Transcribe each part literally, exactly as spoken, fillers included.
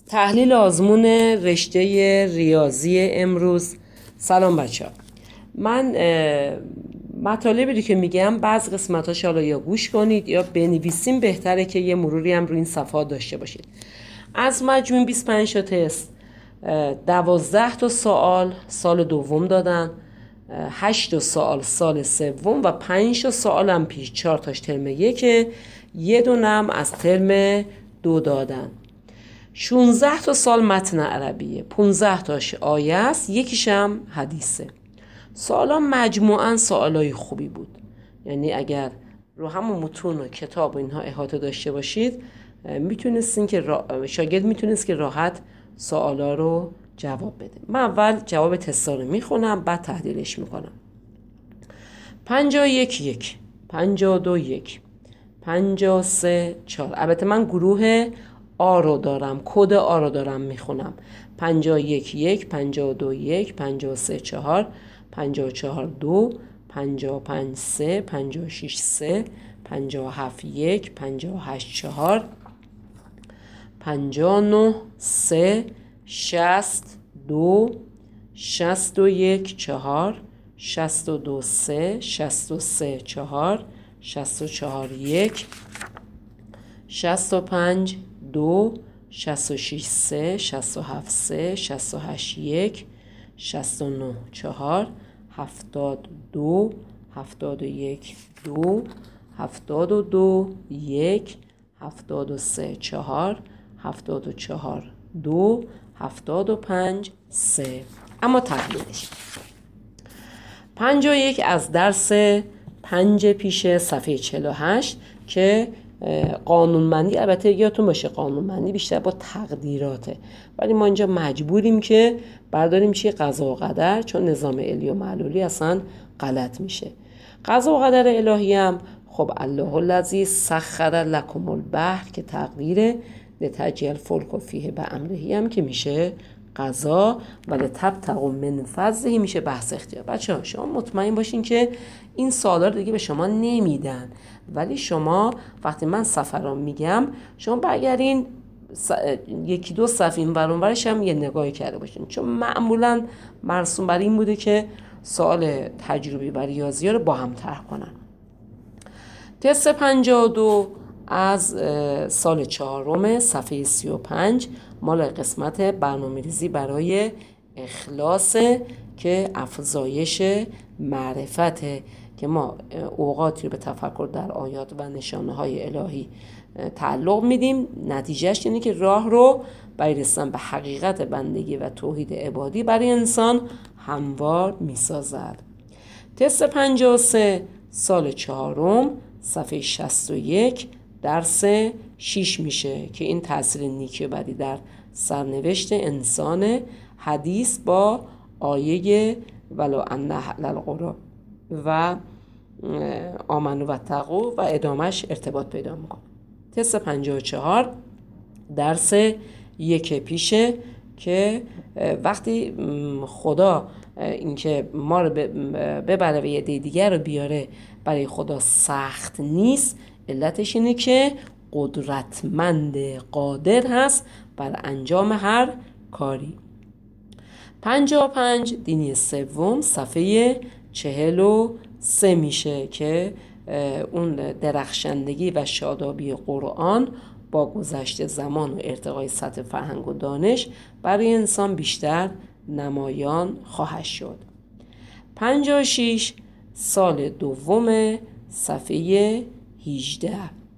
تحلیل آزمون رشته ریاضی امروز. سلام بچه ها. من مطالبی رو که میگم بعض قسمتاش حالا یا گوش کنید یا بنویسیم، بهتره که یه مروری هم روی این صفحات داشته باشید. از مجموع بیست و پنج تا تست دوازده تا سوال سال دوم دادن، هشت تا سوال سال سوم و پنج تا سوال هم پیش، چهار تاش ترم یکه، یه دونم از ترم دو دادن. شانزده تا سال متن عربیه، پانزده تاش آیه است، یکیش هم حدیثه. سوالا مجموعاً سوالای خوبی بود، یعنی اگر رو همون متون و کتاب و اینها احاطه داشته باشید میتونستین که را... شاگرد میتونست که راحت سوالا رو جواب بده. من اول جواب تستا رو میخونم، بعد تحلیلش میکنم. پنجاه و یک یک، پنجاه و دو یک، پنجاه و سه چهار. البته من گروه آ رو دارم، کد آ رو دارم میخونم. پنجاه و یک یک، پنجاه و دو یک، پنجاه و سه چهار، پنجاه و چهار دو، پنجاه و پنج سه، پنجاه و شش سه، پنجاه و هفت یک، پنجاه و هشت چهار، پنجاه و نه سه، شصت دو، شصت و یک چهار، شصت و دو سه، شصت و سه چهار، شصت و چهار یک، شصت و پنج دو، شصت و شش سه، شصت و هفت سه، شصت و هشت یک، شصت و نه چهار، هفتاد و دو، هفتاد و یک دو، هفتاد و دو یک، هفتاد و سه چهار، هفتاد و چهار دو، هفتاد و پنج سه. اما تحلیلش پنجاه و یک از درس پنج پیش صفحه چهل و هشت که قانونمندی، البته یادتون باشه قانونمندی بیشتر با تقدیراته، ولی ما اینجا مجبوریم که برداریم چیه قضا و قدر، چون نظام علی و معلولی اصلا غلط میشه. قضا و قدر الهی هم خب الله الذی سخر لکم البحر که تقدیر لتجری الفلک فیه بامره هم که میشه قضا، و لتبتغوا من فضله میشه بحث اختیار. بچه ها شما مطمئن باشین که این سوالا رو دیگه به شما نمیدن، ولی شما وقتی من سفران میگم شما برگردین س... یکی دو صفحه این ور اون ورش هم یه نگاهی کرده باشین، چون معمولا مرسوم بر این بوده که سوال تجربی و ریاضی رو با هم طرح کنن. تست پنجاه و دو از سال چهارم صفحه سی و پنج مال قسمت برنامه‌ریزی برای اخلاص که افزایش معرفته، که ما اوقاتی رو به تفکر در آیات و نشانه های الهی تعلق میدیم. نتیجهش اینه که راه رو برای رسیدن به حقیقت بندگی و توحید عبادی برای انسان هموار میسازد. تست پنجاه و سه سال چهارم صفحه شصت و یک درس شش میشه که این تاثیر نیکی و بدی در سرنوشت انسان، حدیث با آیه ولو ان اهل القری و آمنو و اتقوا و ادامش ارتباط پیدا میکنه. تست پنجاه و چهار درس یک پیشه که وقتی خدا اینکه ما رو ببره و یه دی دیگر رو بیاره برای خدا سخت نیست، علتش اینه که قدرتمند قادر هست بر انجام هر کاری. پنجاه و پنج دینی سوم صفحه چهل و سه میشه که اون درخشندگی و شادابی قرآن با گذشت زمان و ارتقای سطح فرهنگ و دانش برای انسان بیشتر نمایان خواهد شد. پنجاه و شش سال دوم صفحه هجده،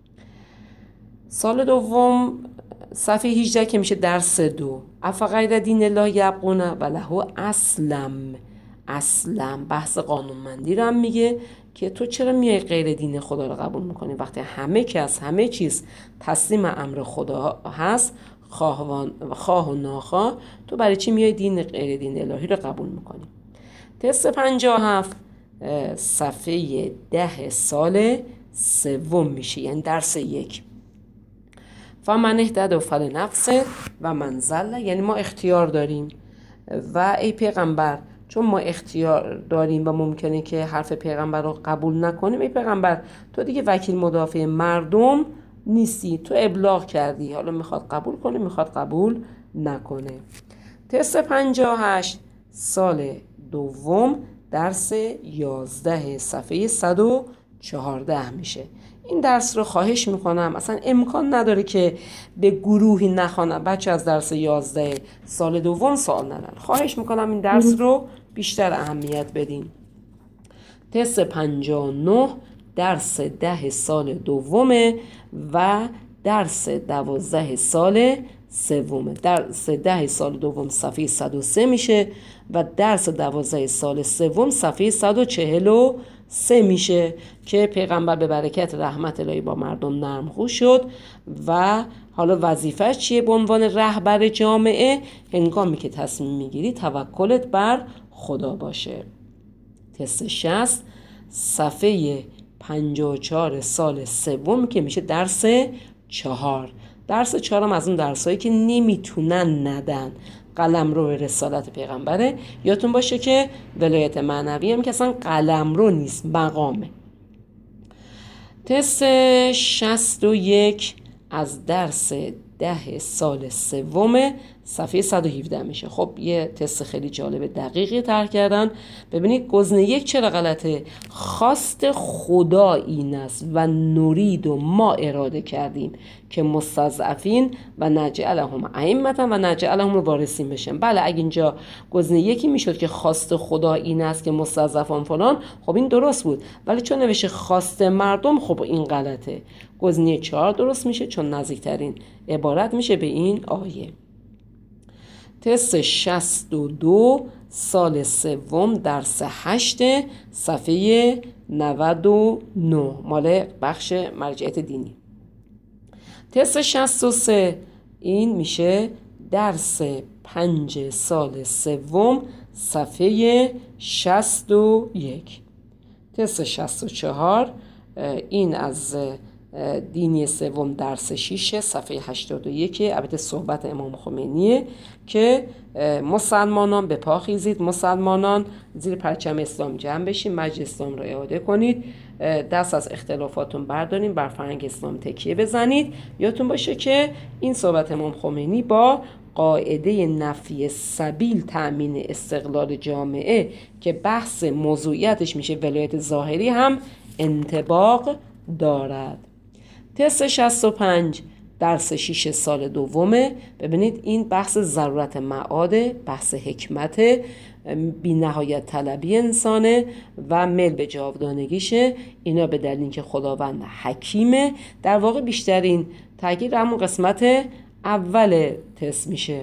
سال دوم صفحه هجده که میشه درس دو، افغیر دین الله یبغون و له اسلم. اسلم بحث قانونمندی رو هم میگه که تو چرا میای غیر دین خدا رو قبول میکنی وقتی همه کس همه چیز تسلیم امر خدا هست، خواه و ناخواه، تو برای چی میای دین غیر دین الهی رو قبول میکنی؟ تست پنجاه و هفت صفحه ده سال سوم میشه، یعنی درس یک. فمن اهتدی فلنفسه و من ضل، یعنی ما اختیار داریم و ای پیغمبر چون ما اختیار داریم و ممکنه که حرف پیغمبر رو قبول نکنیم، ای پیغمبر تو دیگه وکیل مدافع مردم نیستی، تو ابلاغ کردی، حالا میخواد قبول کنه میخواد قبول نکنه. تست پنجاه و هشت سال دوم درس یازده صفحه صد و چهارده میشه. این درس رو خواهش میکنم، اصلا امکان نداره که به گروهی نخوانم بچه از درس یازده سال دوم سوال ندن. خواهش میکنم این درس رو بیشتر اهمیت بدین. تست پنجاه و نه درس ده سال دومه و درس دوازده سال سومه. درس ده سال دوم صفحه صد و سه میشه و درس دوازده سال سوم صفحه صد و چهل و سه میشه که پیغمبر به برکت رحمت الهی با مردم نرمخو شد و حالا وظیفه‌اش چیه به عنوان رهبر جامعه؟ هنگامی که تصمیم میگیری توکلت بر خدا باشه. تست شصت صفحه پنجاه و چهار سال سوم که میشه درس چهار. درس چهار هم از اون درسایی که نمیتونن ندن. قلمرو رسالت پیغمبره. یادتون باشه که ولایت معنوی هم که اصلا قلمرو نیست، مقامه. تست شصت و یک از درس ده سال سوم صفحه صد و هفده میشه. خب یه تست خیلی جالب دقیقی طرح کردن. ببینید گزینه یک چرا غلطه؟ خواست خدا این است و نورید و ما اراده کردیم که مستضعفین و نجعلهم ائمة و نجعلهم وارثین بشن. بله اگه اینجا گزینه یکی میشد که خواست خدا این است که مستضعفان فلان، خب این درست بود، ولی چون نوشته خواست مردم خب این غلطه. گزینه چهار درست میشه چون نزدیکترین عبارت میشه به این آیه. تست شصت و دو سال سوم درس هشت صفحه نود و نه مال بخش مرجعیت دینی. تست شصت و سه این میشه درس پنج سال سوم صفحه شصت و یک. تست شصت و چهار این از دینی سوم درس شیش صفحه هشتاد و یک. البته صحبت امام خمینیه که مسلمانان به پا خیزید، مسلمانان زیر پرچم اسلام جمع بشین، مجد اسلام رو اعاده کنید، دست از اختلافاتون بردارین، بر فرهنگ اسلام تکیه بزنید. یادتون باشه که این صحبت امام خمینی با قاعده نفی سبیل تأمین استقلال جامعه که بحث موضوعیتش میشه ولایت ظاهری هم انطباق دارد. تست شصت و پنج درس شیش سال دومه. ببینید این بحث ضرورت معاده، بحث حکمت، بی نهایت طلبی انسانه و میل به جاودانگیشه. اینا به دلیل اینکه خداوند حکیمه. در واقع بیشترین تاکید همون قسمت اول تست میشه.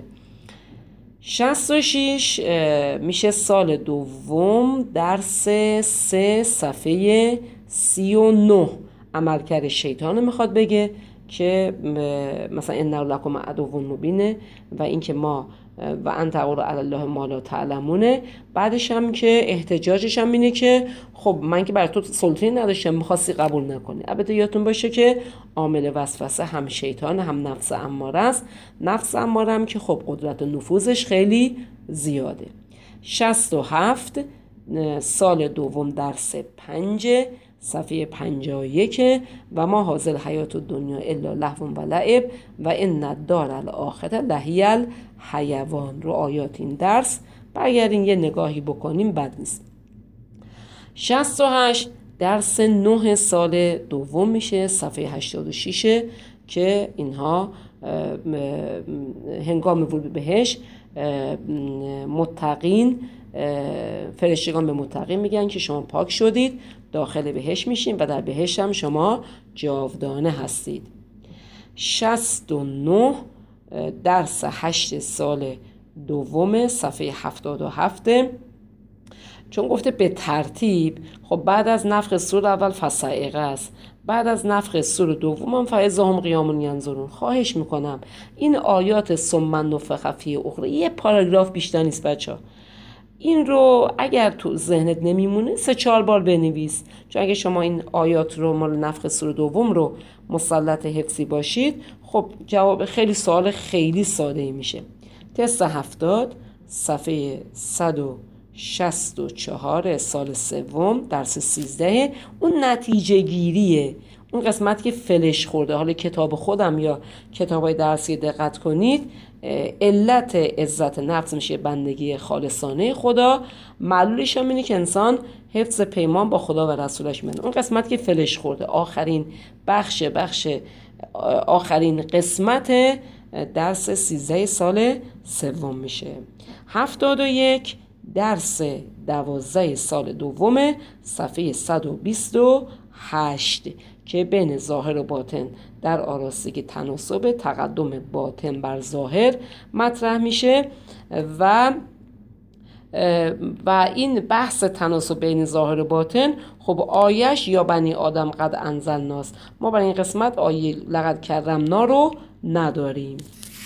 شصت و شش میشه سال دوم درس سه صفحه سی و نه. عملکرد شیطان میخواد بگه که مثلا انه لکم عدو مبینه و اینکه ما و ان تقولوا علی الله ما لا تعلمونه. بعدش هم که احتجاجش هم اینه که خب من که برای تو سلطه‌ای نداشتم میخواستی قبول نکنی. البته یادتون باشه که عامل وسوسه هم شیطان هم نفس اماره است. نفس اماره هم که خب قدرت نفوذش خیلی زیاده. شصت و هفت سال دوم درس پنج صفحه پنجاه و یک و ما حاصل حیات دنیا الا لهو و لعب و ان الدار الاخره لهی الحیوان. رو آیات این درس برگردین یه نگاهی بکنیم بد نیست. شصت و هشت درس نه سال دوم میشه صفحه هشتاد و شش که اینها هنگام ورود بهش متقین فرشتگان به متقین میگن که شما پاک شدید، داخل بهشت میشین و در بهشت هم شما جاودانه هستید. شصت و نه درس هشت سال دوم صفحه هفتاد و هفت. چون گفته به ترتیب، خب بعد از نفخ صور اول فصاعقه است، بعد از نفخ صور دوم هم فاذا هم قیام ینظرون. خواهش میکنم این آیات ثم نفخ فیه اخری یه پاراگراف بیشتر نیست بچه‌ها. این رو اگر تو ذهنت نمیمونه سه چهار بار بنویس، چون اگه شما این آیات رو مال نفخ صور دوم رو مسلط حفظی باشید خب جواب خیلی سوال خیلی ساده ای میشه. تست هفتاد صفحه صد و شصت و چهار سال سوم درس سیزده اون نتیجه گیریه، اون قسمت که فلش خورده، حالا کتاب خودم یا کتابای درسی دقت کنید، علت عزت نفس میشه بندگی خالصانه خدا، معلولش هم اینه که انسان حفظ پیمان با خدا و رسولش میکنه. اون قسمت که فلش خورده، آخرین بخش بخش آخرین قسمت درس سیزده سال سوم میشه. هفتاد و یک درس دوازده سال دوم صفحه صد و بیست و هشت که بین ظاهر و باطن در آراستگی تناسب تقدم باطن بر ظاهر مطرح میشه و و این بحث تناسب بین ظاهر و باطن خب آیش یا بنی آدم قد انزلناست. ما برای این قسمت آیه لقد کرمنا رو نداریم.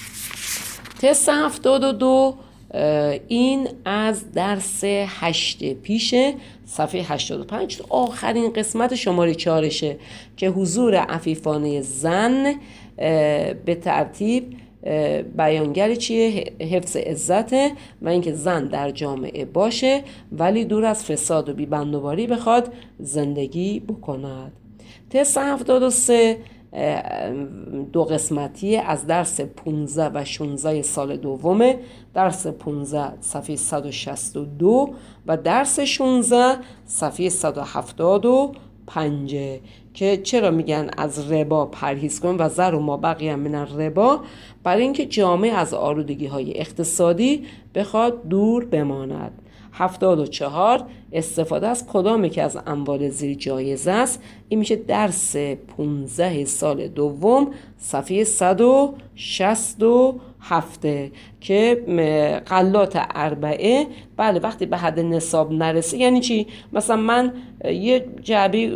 تست هفتاد و دو این از درس هشت پیشه، صفحه هشتاد و پنج، آخرین قسمت شماره چهارشه که حضور عفیفانه زن به ترتیب بیانگر چیه؟ حفظ عزته و اینکه زن در جامعه باشه ولی دور از فساد و بی‌بندوباری بخواد زندگی بکند. تست هفتاد و سه دو قسمتی از درس پانزده و شانزده سال دومه، درس پانزده صفحه صد و شصت و دو و درس شانزده صفحه صد و هفتاد و پنج که چرا میگن از ربا پرهیز کن و زر و ما بقیه من الربا، برای اینکه جامعه از آلودگی های اقتصادی بخواد دور بماند. هفتاد و چهار استفاده از کدامی که از اموال زیر جایز است، این میشه درس پانزده سال دوم صفحه صد و شصت و هفت که غلات اربعه. بله وقتی به حد نصاب نرسه یعنی چی؟ مثلا من یه جعبه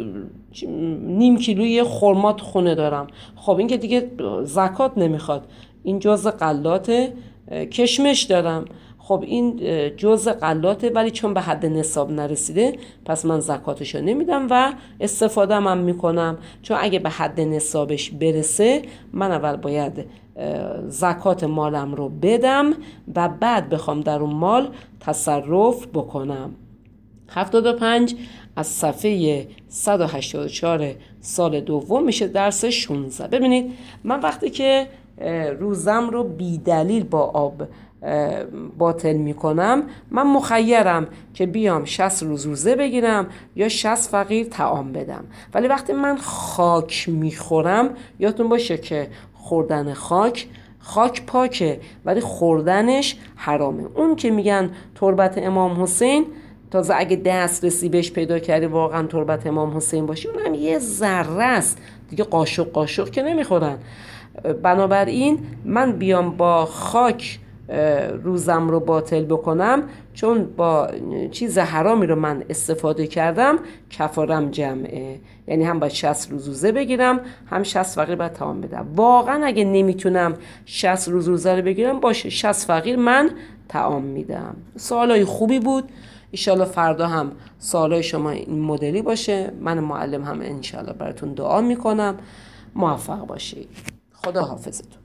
نیم کیلویی خرما تو خونه دارم، خب این که دیگه زکات نمیخواد، این جزء غلات. کشمش دارم، خب این جزء غلاته ولی چون به حد نصاب نرسیده پس من زکاتشو نمیدم و استفاده هم میکنم، چون اگه به حد نصابش برسه من اول باید زکات مالم رو بدم و بعد بخوام در اون مال تصرف بکنم. هفتاد و پنج از صفحه صد و هشتاد و چهار سال دوم میشه درس شانزده. ببینید من وقتی که روزم رو بی دلیل با آب باطل میکنم، من مخیرم که بیام شصت روز روزه بگیرم یا شصت فقیر طعام بدم، ولی وقتی من خاک میخورم، یادتون باشه که خوردن خاک خاک پاکه ولی خوردنش حرامه. اون که میگن تربت امام حسین، تازه اگه دسترسی بهش پیدا کردی واقعا تربت امام حسین باشی، اونم یه ذره است دیگه، قاشق قاشق که نمیخورن. بنابراین من بیام با خاک روزم رو باطل بکنم چون با چیز حرامی رو من استفاده کردم، کفارم جمعه، یعنی هم باید شصت روز روزه بگیرم هم شصت فقیر باید طعام بدم. واقعا اگه نمیتونم شصت روز روزه رو بگیرم، باشه شصت فقیر من طعام میدم. سوالای خوبی بود، انشالله فردا هم سوالای شما این مدلی باشه. من معلم هم انشالله براتون دعا میکنم، موفق باشید. خدا حافظتون.